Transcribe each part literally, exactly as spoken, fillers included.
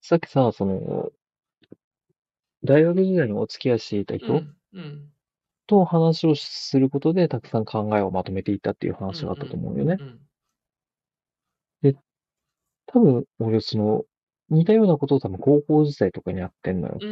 さっきさ、その、大学時代にお付き合いしていた人うん、うん、 と話をすることで、たくさん考えをまとめていったっていううん、 話があったとうん、 思うよね。 うん、 で、多分、俺、その、似たようなことを多分高校時代とかにやってんのよ。 うん、うん、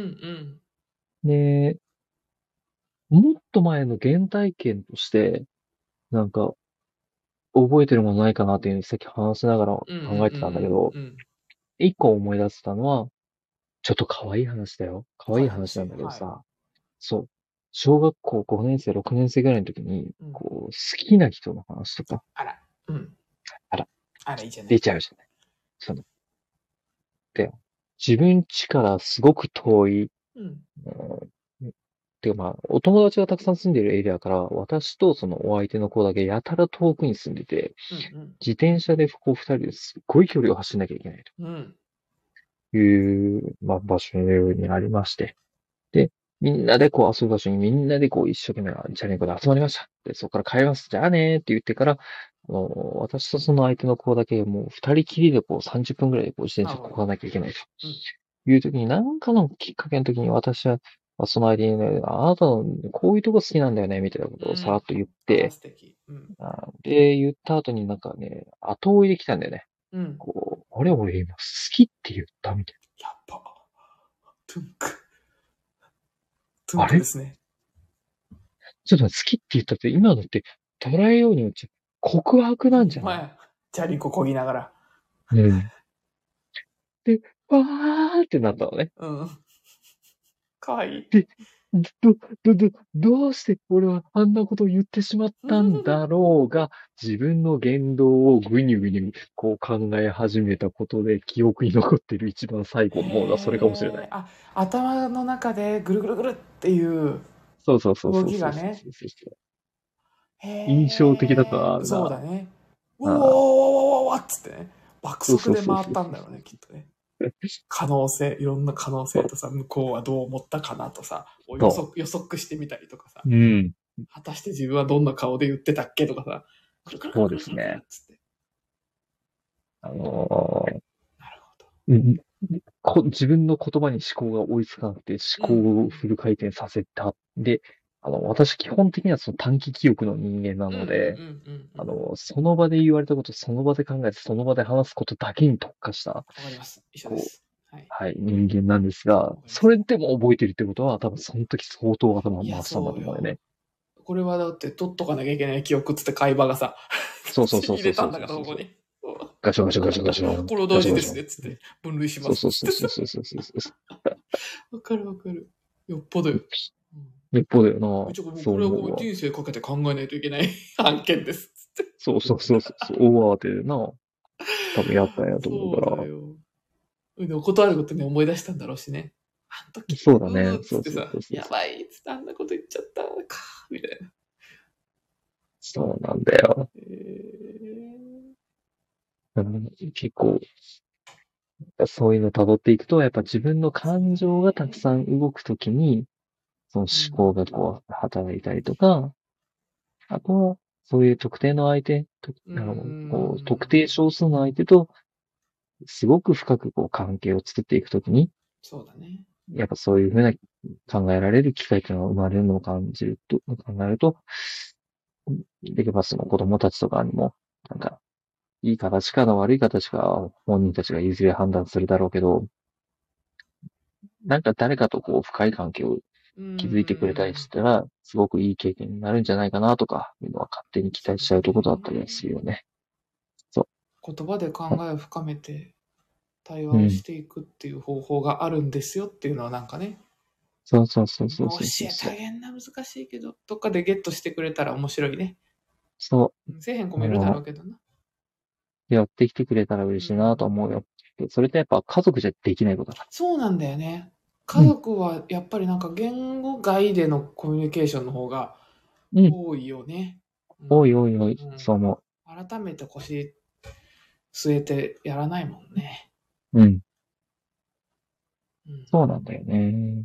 で、もっと前の原体験として、なんか、覚えてるものないかなっていうのにさっき話しながらうん、うん、 考えてたんだけど、 うん、うん。 一個思い出せたのは、ちょっと可愛い話だよ。可愛い話なん深い話。はい。 だけどさ、そう。小学校ごねん生、ろくねん生ぐらいの時に、 うん。 こう、好きな人の話とか、 あら、うん。 あら、 あら、いいじゃない。 出ちゃうじゃない。その、で、自分家からすごく遠い、 うん、 うん、てかまあ、お友達がたくさん住んでいるエリアから、私とそのお相手の子だけやたら遠くに住んでて、 うん、 自転車でこう二人ですっごい距離を走んなきゃいけないうん、うん。 という、まあ、場所にありまして、で、みんなでこう遊ぶ場所にみんなでこう一生懸命チャリンコで集まりました。で、そこから帰ります。じゃあねーって言ってから、あの、私とその相手の子だけもう二人きりでこうさんじゅっぷんぐらいでこう自転なるほど。 車こがなきゃいけないとうん。 いう時に、なんかのきっかけの時に私は、まあその相手にね、あなたのこういうとこ好きなんだよね、みたいなことをさらっうん。 と言っああ、 て、 素敵。うん。 あで、言った後になんかね、後追いできたんだよね。 うん。 こう、あれ俺今好きって言ったみたいやっぱ、トゥンク。トゥな。 ンあれクですね。 ちょっと好きって言ったって今のって捉えようによっちゃ告白なんじゃない？ まあ、チャリンコ漕ぎながら。 うん。で、わーってなったのね。 うん。かわいい。 で、ど、ど、ど、どうして俺はあんなことを言ってしまったんだろうが、自分の言動をぐにゅぐにゅこう考え始めたことで記憶に残っている一番最後のものがそれかもしれない。 へえ、あ、頭の中でぐるぐるぐるっていうそうそうそう動そうそうそうきがね。 そうそう。印象的だったな、 へえ、 あれな。 そうだね。うおーおーああ、 おーおーおーっつってね。爆そうそう速で回そうそうそったんだろうね、きっとね。可能性、いろんな可能性とさ、向こうはどう思ったかなとさ、を予う。 測、予測してみたりとかさ、 うん。 果たして自分はどんな顔で言ってたっけとかさ、くるくるくそうるくるくるくるですね。 っつって。 あのーなるほど。 うんこ、自分の言葉に思考が追いつかなくてうんう思考をん。 フル回転させた。で、あの、私基本的にはその短期記憶の人間なうんうんうんので、 うんうん。 あの、その場で言われたこと、その場で考えて、その場で話すことだけに特化した、 わかります。一緒でこう、 す。はい。 はい、人間なんですが、 わかります。 それでも覚えてるってことは、多分その時相当頭をいや、 回したんだそうよ。 と思うよね。 これはだって取っとかなきゃいけない記憶っつって会話がさ、 そうそうそう入そうそうれたんだから、 そうそうそう。 ここに。 ガシャガシャガシャガシャン、 これはガシャガシャン。 大事ですね、つって。分類しまそうす、つってさ。 そうそうそうそうそうそうそう。 わかるわかる。よっぽどよ。うん、 一方だよな。 ちょ、もうそうこれはこう思うわ。 人生かけて考えないといけない案件です。つって。 そうそうそうそうそう。大慌てでな。多分やったんやと思うそうから。 だよ。でも断ることに思い出したんだろうしね。あの時、 そうだね。 うーっつそうそうってさ、 そうそうそう。 やばいっつってあんなこと言っちゃったか、みたいな。 そうなんだよ。 えー、 うん、結構、そういうの辿っていくと、やっぱ自分のそうだ感情がたくさんね。 動くときに、そのうん。 思考がこう、働いたりとか、あとは、そういう特定の相手、とうーあの、こう、特ん。 定少数の相手と、すごく深くこう、関係を作っていくときに、 そうだね。 やっぱそういうふうな考えられる機会っていうのが生まれるのを感じると、考えると、できればその子供たちとかにも、なんか、いい形かな悪い形か本人たちがいずれ判断するだろうけど、なんか誰かとこう深い関係をうー築いてくれたりん。 したら、すごくいい経験になるんじゃないかなとか、いうのは勝手に期そう待しちゃうところだったりはすね。 るよね。そ言葉で考えを深めて対う。 話うん。 をしていくっていう方法があるんですよっていうのはなんかね、 そうそうそうそう教そうそうえてそう。 あげんな難しいけど、どっかでゲットしてくれたら面白いね。 そせえへん子う。あもいるだろうの、 けどな。 やってきてくれたらう嬉しいなとん。 思うよ。それってやっぱ家族じゃできないことだから。 そうなんだよね。 うん。 家族はやっぱりなんか言語外でのコミュニケーションの方がうん。 多いよね。うおいおいおい、 ん。うん。 そう思改めて腰据えてやらないもんね。 う。うん。 うん。 そうなんだよね。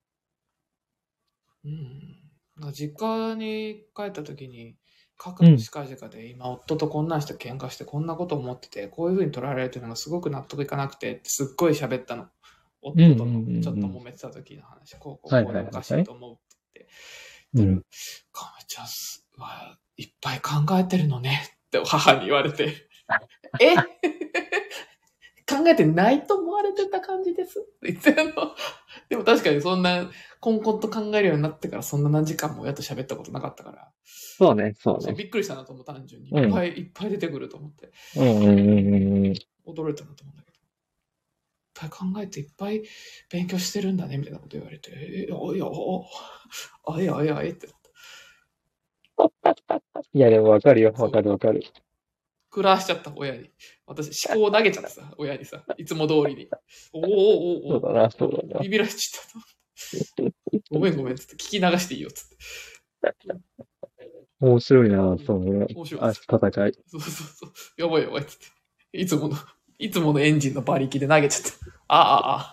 うん。実家に帰った時に、 うん。 核と近々で今夫とこんなんして喧嘩してこんなこと思ってて、こういう風に捉えられてるのがすごく納得いかなくて、すっごい喋ったの。 うんうん夫とのちょっとうんうん。 揉めてた時の話、こうこうはいこうでおかしはいはいはい。 いと思うってうん。 言って、かめちゃんはいっぱい考えてるのねって母に言われて、え考えてないと思われてた感じですって言ってあの、でも確かにそんな、こんこんと考えるようになってからそんな何時間も親と喋ったことなかったから、 そうね、そうそう、 ね。 びっくりしたなと思った、単純に。いっうん。 ぱいいっぱい出てくると思って。 うんうんうんうんうん。 驚いたなと思うんだけど。いっぱい考えていっぱい勉強してるんだね、みたいなこと言われて、えー、おいや、おあいや、あいや、あいって。 いや、でもわかるよ。わそう。 かるわかる。 食らわしちゃった、親に。私、思考を投げちゃってさ、親にさ、いつも通りに。おーおーおーおーそうだな、そうだな。 ビビらしちゃった。ごめんごめん、つって。聞き流していいよ、つって。 面白いな、 うんその、あ、 面白かった。 戦い。 そうそうそう。やばいやばい、つって。いつもの、いつものエンジンの馬力で投げちゃった。ああ、ああ。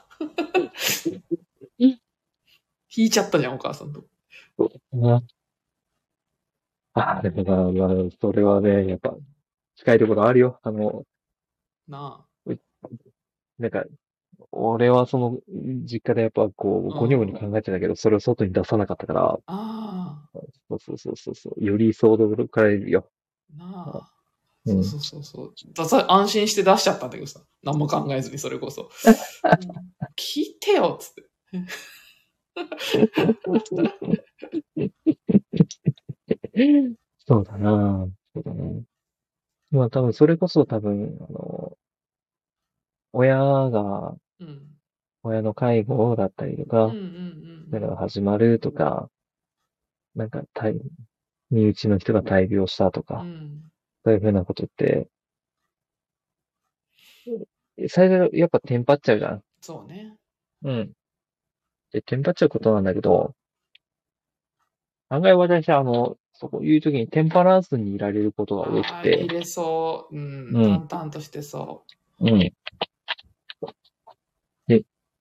引いちゃったじゃん、お母さんと。 そうだな。あ、でもまあ、まあ、それはね、やっぱ、近いところあるよ。あの、 なうなんか、俺はその、実家でやっぱこう、 あ。 ゴニョゴニうん。 考えてたけど、それを外に出さなかったから、 あそうそうそうそうそう、より騒動かられるよ。 あ。なあ。 うん。 そうそうそうそう。ださ安心して出しちゃったんだけどさ。何も考えずに、それこそ。うん、聞いてよ、つって。 そうだな。そうだな。まあ多分それこそ多分、あの、親が、 うん。 親の介護だったりとうんうんか、それがうん始まるとか、なんか、体身内の人が大病したとうん。うか、 ん。 そういうふうなことって、最初やっぱテンパっちゃうじゃん。 そうね。 うん。で、テンパっちゃうことなんだけど、案外私はあの、そういう時にテンパらずにいられることが多くああ、 て、 入れそう。うん。 うん、 淡々としてそうん。で、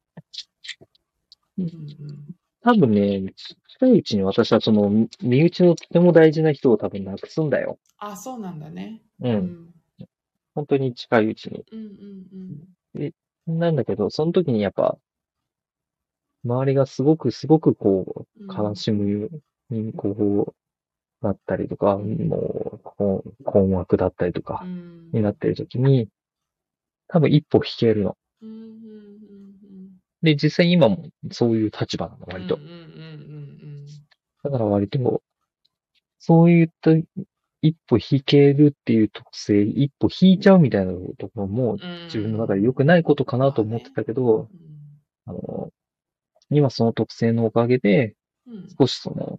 う。うんうん。 多分ね、近いうちに私はその、身内のとても大事な人を多分なくすんだよ。 あ、そうなんだね。 うん。 うん。 本当に近いうちに。 うんうんで、なんだけど、その時にやっぱ、周りがすごくすごくこうん。うう、悲ん。 しむに、こう、なったりとか、 うん。 もう、こう困惑だったりとうか、になっん。 てる時に、多分一歩引けるの。 うんうんうんで、実際今もそういう立場なの、 うん。うんうん割と。 うんだから割と、そういった一歩引けるっていう特性、一歩引いちゃうみたいなところもうん。う自分の中でん。 良くないことかなと思ってまあね。 たけど、 うん。 あの、今その特性のおかげで、 うん。 少しその、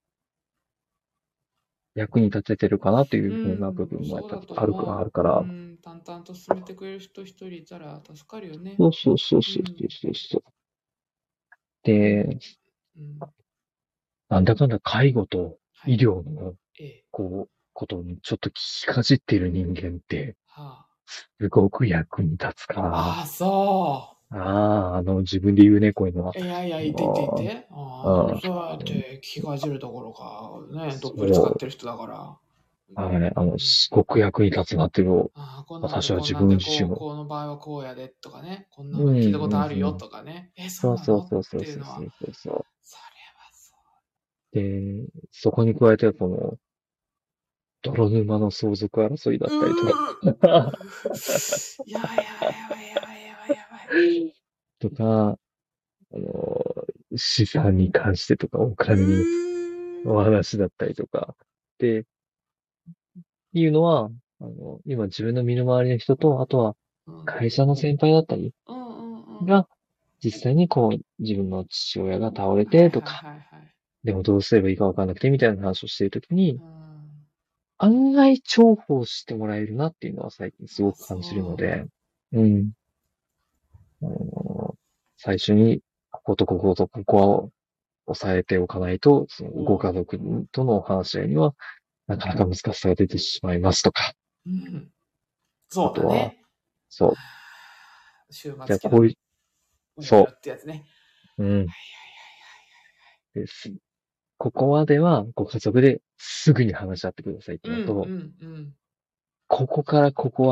役に立ててるかなといううふうな部ん。 分もやっぱそうだとあるか、あ思う。うるから、 ん。淡々と進めてくれる人一人いたら助かるよね。 そうそうそうそうそううん。 そうそう。 うん。 で、 うん。 なんだかんだ介護と医はい。 療の、 ええ。 こう、ことにちょっと聞きかじっている人間って、 はすごく役に立つかあ。あら、 あ、そああ、あの、自分で言うね、こういうのは。 う。いやいや、 あいていていの、 て。ああ、でもああ、 そうやって聞きかじるところか、ね、どっぷり使っそてる人だから。うう、はい、あの、 ん。 すごく役に立つなっていうのを、 ああ、こんなんで、 私は自こんなんで、こう、 分自身も、 この場合はこうやでとかね、こんなうん、 風に聞いたことあるようん、うん。 とかね、え、そうそうそうなのっそうそうていうのは、 そうそうそそれはそう。で、そこに加えて、この、泥沼の相続争いだう。 ったりとか、 うーやばいやばいやばいやばいやばいやばい。 とか、あの、資産に関してとか、おう金におー話だったりとか、で、いうのは、あの、今自分の身の回りの人と、あとはうん。 会社の先輩だったりうんうんうん。 が、実際にこう、自分の父親が倒れはいてとか、 はいはいはい。 でもどうすればいいかわかんなくてみたいな話をしているときに、 うん。 案外重宝してもらえるなっていうのは最近すごあ、 く感じるのそで、うん。あの最初に、こことこことここは抑えておかないと、そのう。おう。 ご家族とのお話し合いには、なかなか難しさが出てしまいますとか、 うん。そうあとは、 だね。 そう、 終末期のじゃあこういう、 うにょうにょそってやつね。 う、うん、です。ここまではご家族ですぐに話し合ってくださいってうんういうのと、 んうん。 ここからここは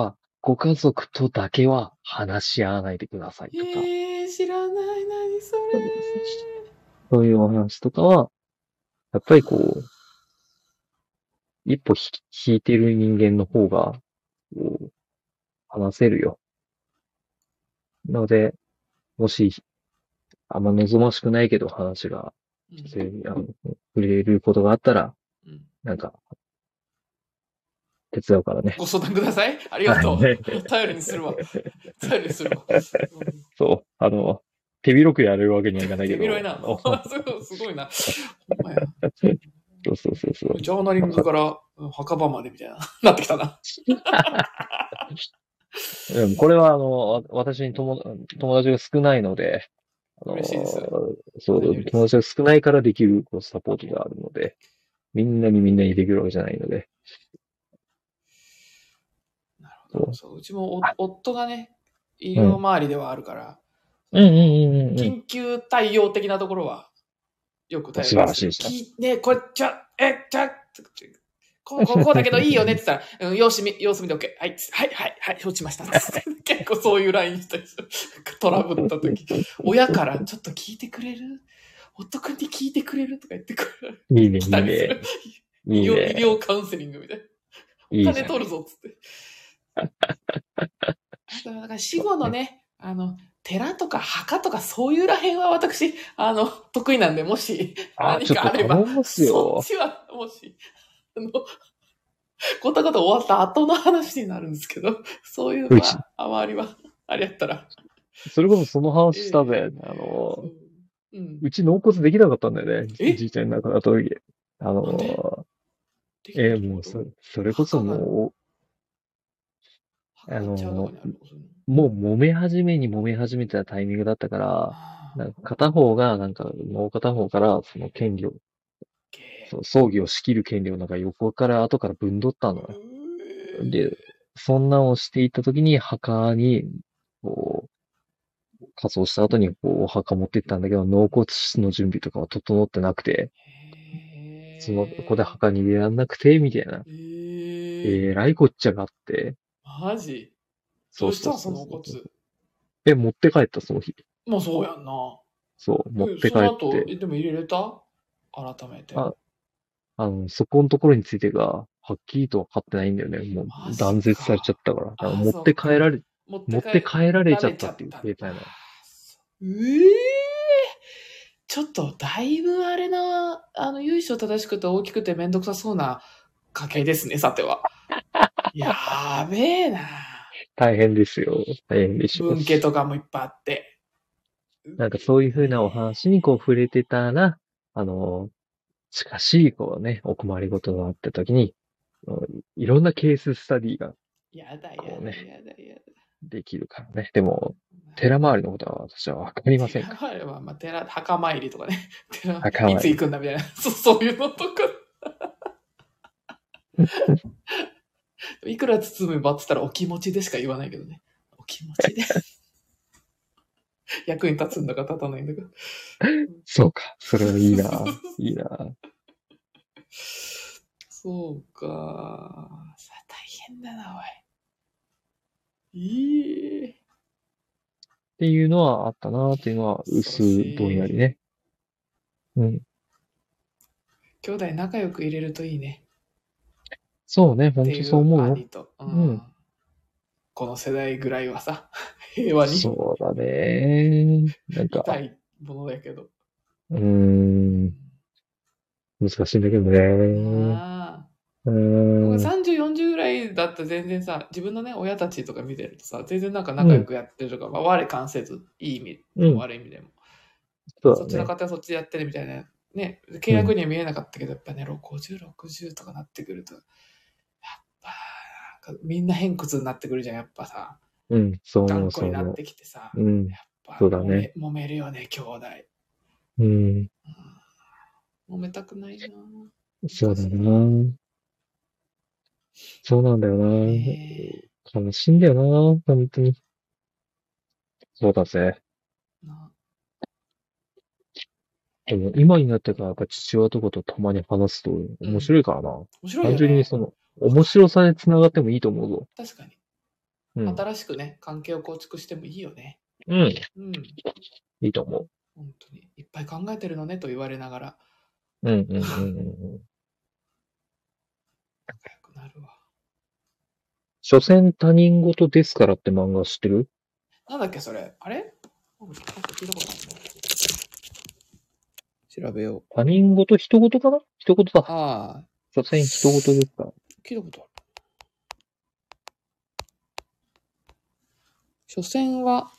ご家族とだけは話し合わないでくださいとか、 えー、知らない。何それ。 そういうお話とかは、やっぱりこう、一歩ひ引いてる人間の方が、こう、話せるよ。なので、もし、あんま望ましくないけど話が、 うん女性にあの触れることがあったら、 うんなんか、手伝うからね。 ご相談ください。ありがとう。頼りにするわ。頼りにするわ。うんそう。あの、手広くやれるわけにはいかないけど。 手広いな。 あのすごいな。ほんまや。 そうそうそうそう。 ジャーナリングからうん墓場までみたいな、なってきたな。 でもこれは、あの、わ私に友友達が少ないので、あの嬉しいですそう、 何よりです友達が少ないからできるこうサポートがあるので、みんなにみんなにできるわけじゃないので。 なるほど。そう、うちもお夫がね、医療周りではあるから、 うんうんうんうんうん。 緊急対応的なところは、よく頼素晴りますよ。 らしいですね。 きね、これ、ちゃ、え、ちゃ、こう、こう、こうだけどいいよねって言ったら、うん、様子見、様子見で OK。はい、はい、はい、はい、承知しました。結構そういうラインしたりする。トラブった時。親からちょっと聞いてくれる夫君に聞いてくれるとか言ってくる。 いいね、いい来たりするね。。い医療、医いね。 療カウンセリングみたいな。 いいじゃん。 お金取るぞっつって。あと、だから死後のね、あの、寺とか墓とかそういうらへんは私、あの、得意なんで、もしあ、 何ちょっとかあれば、 頼みますそよっ。ちは、もし、あの、こんなこと終わった後の話になるんですけど、そういうのうち、 は、あまりは、あれやったら。 それこそその話したえぜ。 えあの、 そううん。 うち納骨できなかったんだよね。 えじいちゃんに亡くなった時。あなんでの、 できなえーいってこともうそ、それこそ墓が、 もう、あ墓がちゃうとこの、 にあるのそういうのもう揉め始めに揉め始めたタイミングだったから、 あなんか片方が、なんか、もう片方から、その権利を、 ーそう葬儀を仕切る権利をなんか横から後からぶんどったのよ。 うで、そんなんをしていった時に墓に、こう、仮装した後にこう、お墓持って行ったんだけど、納骨の準備とかは整ってなくて、その、ここでへ墓に入れらんなくて、みたいな。 え。えええ。 らいこっちゃがあって、 マジどそうそううしたんそそうそう。 の骨。 え、持って帰った、その日。 まあそうやんな。 そう、持っえ、 て帰その後、 って、 えでも入れれた改めて。 あ、あの、そこのところについてが、はっきりと分かってないんだよね。もうマジ断絶されちゃっか。 たから。だからあ、 持ってそっか。 帰られ、 持って帰持って帰られちゃられったっていうちゃった。あ形態なの。 ーええちょっと、だいぶあれな、あの、由緒正しくて大きくてめんどくさそうな家系ですね、さては。やーべえな。 大変ですよ。大変でしょう。 文家とかもいっぱいあって。 なんかそういうふうなお話にこう触れてたら、あの、しかし、こうね、お困りごとがあった時に、いろんなケーススタディが、 やだやだこうね、 やだやだ。 できるからね。でも、寺周りのことは私はわかりません寺から。 前は、まあ、寺、墓参りとかね。寺、いつ行墓参り。 くんだみたいな。そそういうのとか。いくら包めばって言ったらお気持ちでしか言わないけどね。お気持ちで。役に立つんだか立たないんだか。 そうか。それはいいな。いいな。 そうか。さ大変だな、おい。いい。 っていうのはあったなっていうのは、薄恐ろしい。 ぼんやりね。うん。 兄弟仲良く入れるといいね。 そうね。ほんとっていうそう思うよ。 兄と。ううん。 ん。この世代ぐらいはさ、平和にそうだね。なんか、 いたいものだけど。 うーん。難しいんだけどね。 ああ。 うーん。 僕さんじゅう、よんじゅうぐらいだったら全然さ、自分のね、親たちとか見てるとさ、全然なんかうん。 仲良くやってるとか、まあ、我関せず、いい意味でもうん。 悪い意味でも。そっちのそうだね。 方はそっちでやってるみたいな。ね、契うん。 約には見えなかったけど、やっぱね、ごじゅう、ろくじゅうとかなってくると、やっぱ、なんかみんな偏屈になってくるじゃん、やっぱさ。 うん。そう思う、 頑固そう思になってきてさ。 う。うん。 やっぱ、 そうだね。 揉め、揉めるよね、兄弟。 うん。 うん、揉めたくないなそうだ難しいな。 な。そうなんだよな。 ね悲しいんだよな。本当に。そうだぜ。 え。なでも今になってからやっぱ父親とかとたまに話すと面うん。 白いからな。 面白い単よね。 純にその、 わかる。 面白さで繋がってもいいと思うぞ。 確かに。 うん。 新しくね、関係を構築してもいいよね。 うん。 うん。 いいと思う。 本当に。いっぱい考えてるのねと言われながら。 うんうんうんうんうん。 仲良くなるわ。 所詮他人事ですからって漫画知ってる？ なんだっけ、それ。あれなんか聞いたことあるな。調べよう。 他人事、人事かな？人事だ。 ああ、 所詮人事ですから。 聞いたことある。所詮は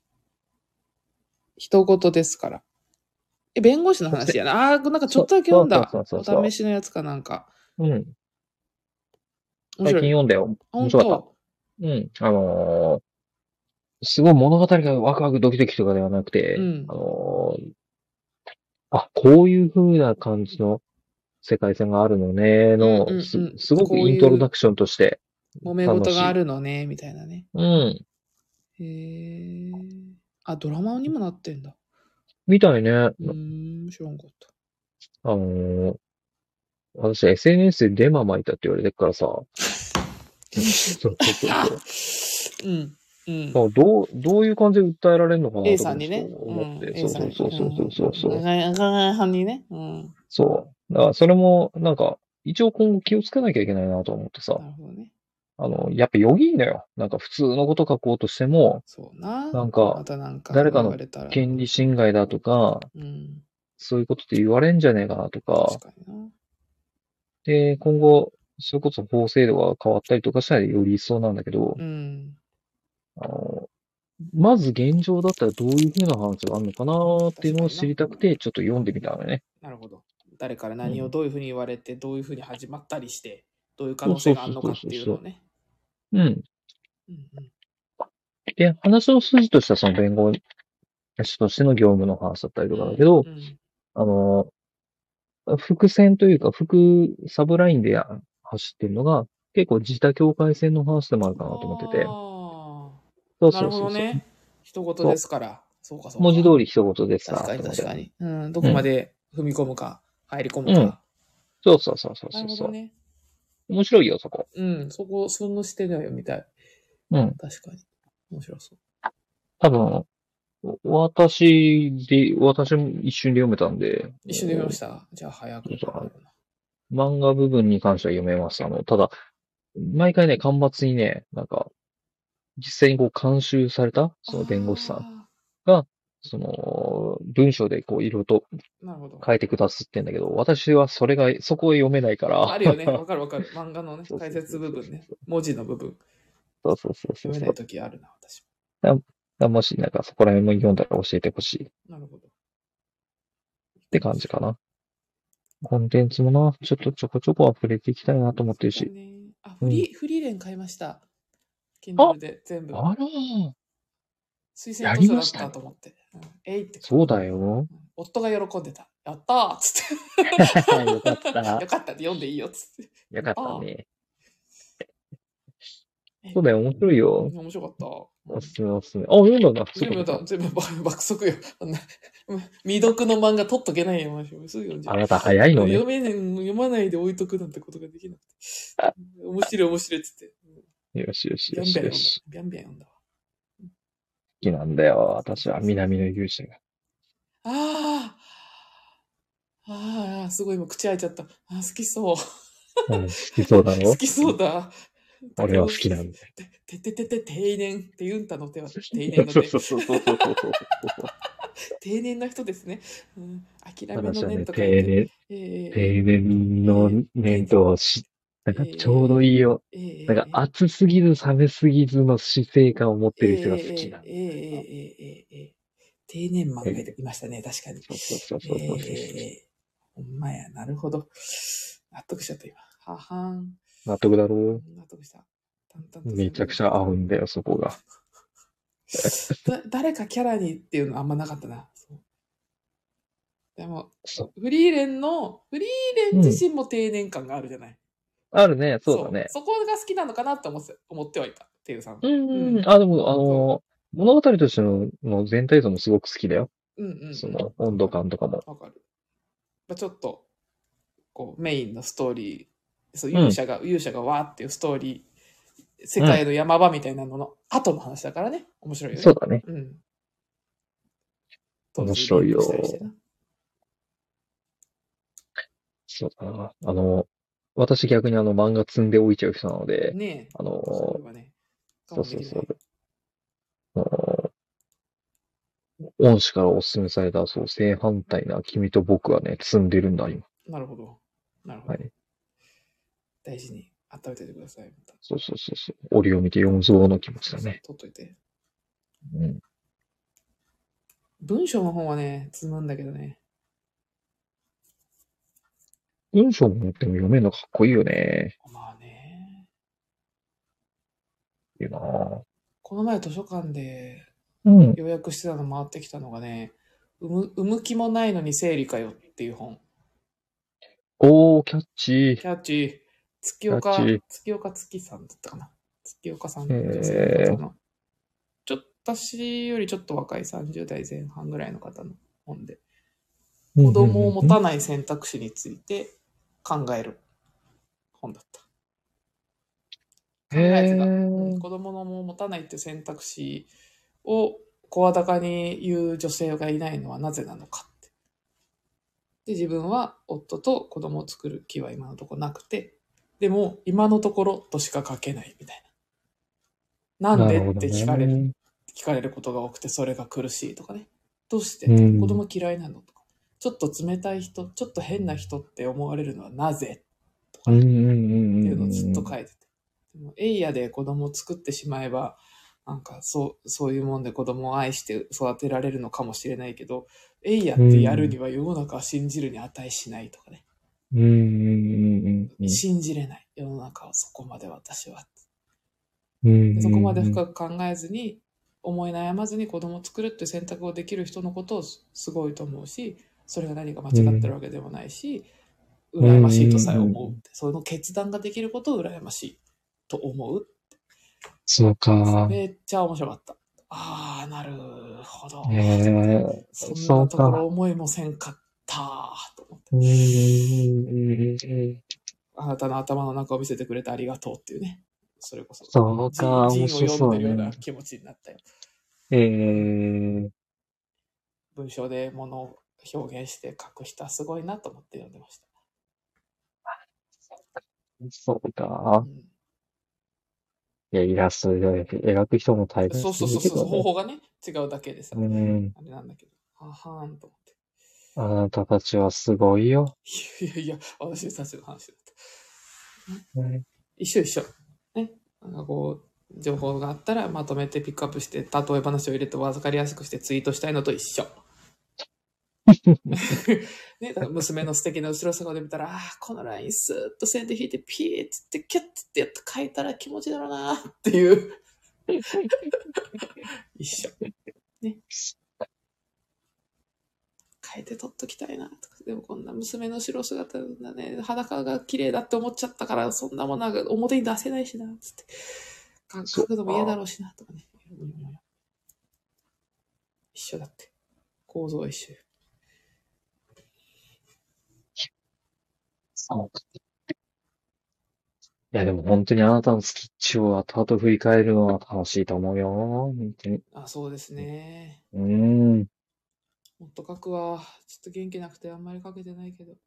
人事ですから。え、弁護士の所詮、 話やな。あー、なんかちょっそ、 とだけ読んだ。 そうそうそうそうお試そしのやつかなんか。 う。うん。最面白い。 近読んだよ。 あ、 面白かった。 本当。 うん。あのーすごい物語がワクワクドキドキとかではなくて、あうん。 のーあ、こういう風な感じの世界線があるのねうんうの、す、 んうん。 すごくイントロこういうダクションとして揉め事があ楽しい。 るのね、みたいなね。 うん。 へえ。あ、ドラマにもなってんだ。 みたいね。あうーん、知らんかった。 のー私 エスエヌエス でデマ巻いたって言われてるからさ。そうそうそうそう。 うん。うん。 そうどう、どういう感じで訴えられるのかな A とかもちょっとさんにね。うん。 思って。 A そうさんに。 そうそうそうそうそううん。 そう。 長い、長いさんにね。うん。 そう。だからそれも、なんか、一応今後気をつけなきゃいけないなと思ってさ。 なるほどね。 あの、やっぱよぎんのよ。なんか普通のこと書こうとしても、 そうな。 なんか、 またなんか誰かの言われたら。 権利侵害だとか、 うん。 そういうことって言われんじゃねえかなとか、 確かにな。 で、今後、それこそ法制度が変わったりとかしたらより一層なんだけど、 うん。 あの、まず現状だったらどういうふうな話があるのかなっていうのを知確かにな。 りたくて、ちょっと読んでみたのね。 なるほど。誰からうん。 何をどういうふうに言われて、どういうふうに始まったりして、どういう可そう能性そうそうそうがあるのかっそうそていうのをね。 う。うん。 うんうん。 で、話の筋としてはその弁護士としての業務の話だったりとうんかだけど、 うん。 あの、伏線というか、副サブラインで走ってるのが、結構自他境界線の話でもあるかなと思ってて。 あそうあ、なるそうそうそう。 ほどね。一言でそすから。そうかう。文字通そうか。 り一言ですか確かにらってので。 確かに。うん、どうん。 こまで踏み込むか、入り込むうん。 か。 そうそうそうそうなそうそるほどね。 う。面白いよ、そこ。 うん、そこ、その視点では読みたい。 うん。 確かに。面白そう。 多分、私で、私も一瞬で読めたんで、 一緒に読みました。じゃあ早くそうそう、 読めるな。 漫画部分に関しては読めます。あの、ただ、毎回ね、巻末にね、なんか、実際にこう監修された、その弁護士さんあが、その、文章でこう、いろいろとあ、なるほど。 書いてくださってんだけど、私はそれが、そこを読めないから、 あるよね。わかるわかる。漫画のね、 そう解そうそうそう説部分ね。文字の部分。 そうそうそうそうそう。 読めないときあるな、私だだもし、なんかそこら辺も読んだら教えてほしいっも。なるほど。 て感じかな。コンテンツもな、ちょっとちょこちょこ溢れていきたいなと思ってるし。 そうだね。あ、 うん。 フリー、フリーレン買いました。 あ、 Kindle で全部。 あらー、 推薦や図書だっりましたね。 たと思って。うん、えいって感そうじ。 だよ。 うん夫が喜んでた。やったーっつって。 よかった。 よかったって読んでいいよっつって。 よかやったー。 ったね。 え、 そうだよ、面白いよ。 面白かった。うん、 おすすめおすすめ。あ、読んだんだ。そうかそうか。 全部だ、全部爆速よ。あんな未読の漫画取っとけないよ、マジすぐ読んじゃう。 あなた早いのね。 読めね、読まないで置いとくなんてことができなくて。面白い面白いっつって。 よしよしよビャンビャン読んだ。 しよし。 ビャンビャン読んだわ。 好きなんだよ。 そう私はそうそう。 南の勇者が。 ああ、ああ、すごい今口開いちゃった。あー好きそう。 うん、好きそうだろ？ 好きそうだ。 俺は好竹雄きなんだよ。 てててて定年って言うんたの手は定年の手。 そうそうそうそうそうそうそう。 定年な人ですね。うん、諦めの私はね、 念と書いて。 定年、 え定年ー、 のえー、定年年。 とし、なんかちょうどえいいよ。 ー、 なんかえー、 暑すぎず寒すぎずの死生観を持っえー、 てる人が好きえー、えー、えー、 なんだよな。 えー、えー、定年マンがえいましたね、確かに。 そうそうそうえそうそうそう。 ー、ほんまや、なるほど。納得しちゃった今。ははん。 納得だろ納得した。淡々 う？ とめちゃくちゃ全部読んだ。 合うんだよ、そこが。 だ誰かキャラにっていうのあんまなかったな。そうでも、 そフリーレンの、フリーレンう。うん。 自身も定年感があるじゃない。 あるね、そうだそう。 ね。 そこが好きなのかなって思って思ってはいた。ていうさんうは。うん、 ん。 あ、でも、あその、物語としての、の全体像もすごく好きだよ。 う。うんうんうん。 その、温度わかる。 感とかも。 わかる。まあ、ちょっと、こう、メインのストーリー、そう、 うん、 勇者が、勇者がわーっていうストーリー、 世界の山場みたいなのの後の話だからね。面白いよね。 そうだね。 うん。 面白いよ。 当時リンクしたりしてな。 そうだな。あの、私逆にあの漫画積んでおいちゃう人なので、 ねえ。 あの、 それはね、我そう慢できない。 そうそう。あの恩師からお勧めされた、そう、正反対な君と僕はね、積んでるんだ、今。 なるほど。なるほど。 はい。 大事に温めておいてください。またそうそうそうそう。折を見て読むぞの気持ちだね。 取っといて。 うん。 文章の方はね、積むんだけどね。 文章も持っても読めるのかっこいいよね。 まあね。 いいなぁ。 この前図書館でうん。 予約してたの回ってきたのがね、産む、産む気もないのに生理かよっていう本。 おー、キャッチキャッチ、月ー。キャッ岡、 チ月岡月さんだったかな。月岡さん、 ー。 女性の方えの。ちょっと、私よりちょっと若いさんじゅう代前半ぐらいの方の本で、 ー。 子供を持たい。 ない選択肢について考える本だった。考えてた。うん、 えー。 子供の持たないっていう選択肢を声高に言う女性がいないのはなぜなのかって。で、自分は夫と子供を作る気は今のところなくて、でも今のところとしか書けないみたいな。なんでっなるほどて聞かれる、 ね。 聞かれることが多くて、それが苦しいとかね。どうしてうん。 子供嫌いなのとか。ちょっと冷たい人、ちょっと変な人って思われるのはなぜとかね。ってうんうんうんうんいうのをずっとうん。 書いてて。でもエイヤで子供を作ってしまえば、なんかそう、そういうもんで子供を愛して育てられるのかもしれないけど、エイヤってやるには世の中は信じるに値しないとかね。 うんうんうんうん。 信じれない。世の中はそこまで私は。 うんでそこまでうん深く考えずに、思い悩まずに子供を作るっていう選択をできる人のことをすごいと思うし、それが何か間違ってるわけでもないし、羨ましいとさえ思うって。その決断ができることを羨ましいと思う。 そうか。 めっちゃ面白かった。ああ、なるほど。 ええ、 そんそうなところか。 思いもせんかったと思って。 うーん。 あなたの頭の中を見せてくれてありがとうっていうね。それこそ、 そうか。 ジンを面白読んでるようそうだね。 な気持ちになったよ。 ええ、 文章で物を表現して書く人はすごいなと思って読んでました。 そうか。 うん、 いや、イラストで描く人も大変そうそうそうそう、 するけどね。 方法がね、違うだけでさ、 うん。 あれなんだけど、ははーんと思って。 あなたたちはすごいよ。 いやいや、私たちの話だった。 ね、 一緒一緒。ね。なんかこう、情報があったらまとめてピックアップして、例え話を入れて分かりやすくしてツイートしたいのと一緒。ね、だから娘の素敵な後ろ姿で見たら、ああ、このラインスーッと線で引いて、ピーってキュッってやって書いたら気持ちだろうなっていう。一緒。ね。変えて撮っときたいなとか。でもこんな娘の後ろ姿だね、裸が綺麗だって思っちゃったから、そんなものは表に出せないしな、つって。書くのも嫌だろうしな、とかね。一緒だって。構造は一緒よ。 そうか。いや、でも本当にあなたのスケッチを後々振り返るのは楽しいと思うよ。本当に。 あ、そうですね。 うーん。 もっと書くわ。ちょっと元気なくてあんまり書けてないけど。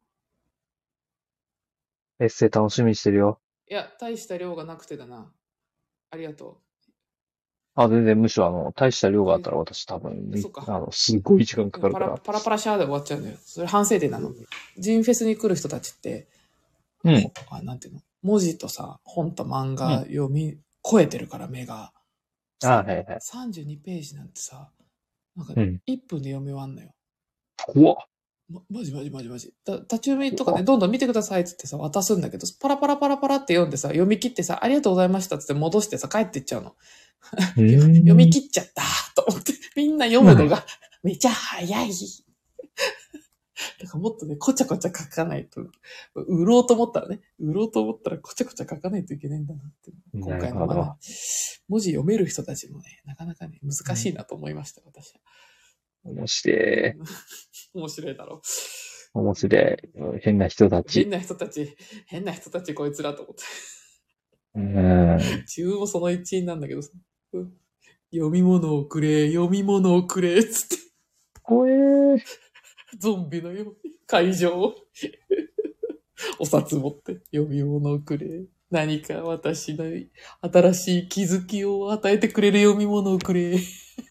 エッセイ楽しみにしてるよ。 いや、大した量がなくてだな。ありがとあ、全然、むしろあの、大した量う。 があったら私多分、 そっか。 あの、すっごい時間かかるパラから。 パラパラシャーで終わっちゃうんだよ。それ反省点なの。ジンフェスに来る人たちって、 うん。 あ、なんていうの、文字とさ、本と漫画うん。 読み、超えてるから目が。 あ、はいはい。 さんじゅうにページなんてさ、なんかうん。 いっぷんで読み終わんのよ。 怖っ。 ま、マジマジマジマジ。だ立ち読みとかね、 怖っ。 どんどん見てくださいっつってさ、渡すんだけど、パラパラパラパラって読んでさ、読み切ってさ、ありがとうございましたっつって戻してさ、帰っていっちゃうの。 うー読みん。 切っちゃったと思って、みんな読むのがめちゃ早い。だからもっとね、こちゃこちゃ書かないと、売ろうと思ったらね、売ろうと思ったらこちゃこちゃ書かないといけないんだなって。今なる回の学び。 ほど。 文字読める人たちもね、なかなかね、難しいなと思いました、私は。 面白い。 面白いだろう。 面白い。変な人たち。 変な人たち、変な人たちこいつらと思って。 うん。 自分もその一員なんだけどさ。うん、読み物をくれ、読み物をくれ、つって。 怖えー。 ゾンビのように会場をお札持って読み物をくれ。何か私の新しい気づきを与えてくれる読み物をくれ。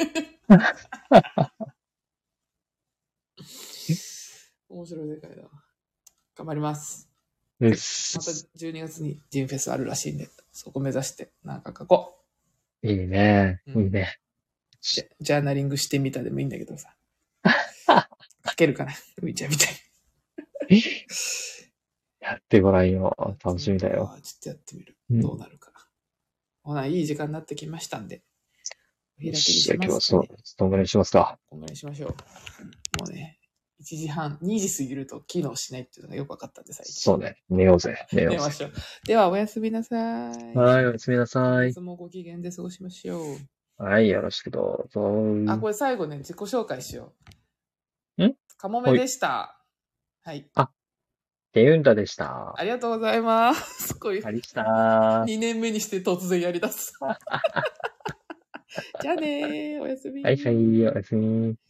面白い世界だ。頑張ります。 でまたす。 じゅうにがつにジンフェスあるらしいんで、そこ目指してなんか書こいいね。 う。うん、 いいね。 ジャジャーナリングしてみたでもいいんだけどさ。書けるかなみーちゃんみたいに。 やってごらんよ。楽しみだよ。 ちょっとやってみる。 うん、 どうなるか。ほな、いい時間になってきましたんで。お開きにしじゃあ今日はますかね。 そう、そんぐらいにしますか。 こんぐらいにしましょう。もうね、いちじはん、にじ過ぎると機能しないっていうのがよく分かったんで、最近。 そうね。寝ようぜ。寝ようぜ。 寝ましょう。では、おやすみなさい。 はい、おやすみなさい。 いつもご機嫌で過ごしましょう。 はい、よろしくどうぞ。 あ、これ最後ね、自己紹介しよう。 んかもめでした。はい。 あ、ケユンタでした。 ありがとうございます。こういう。 ありしたー。 にねんめにして突然やり出す。じゃあねー、おやすみ。 はいはい、おやすみ。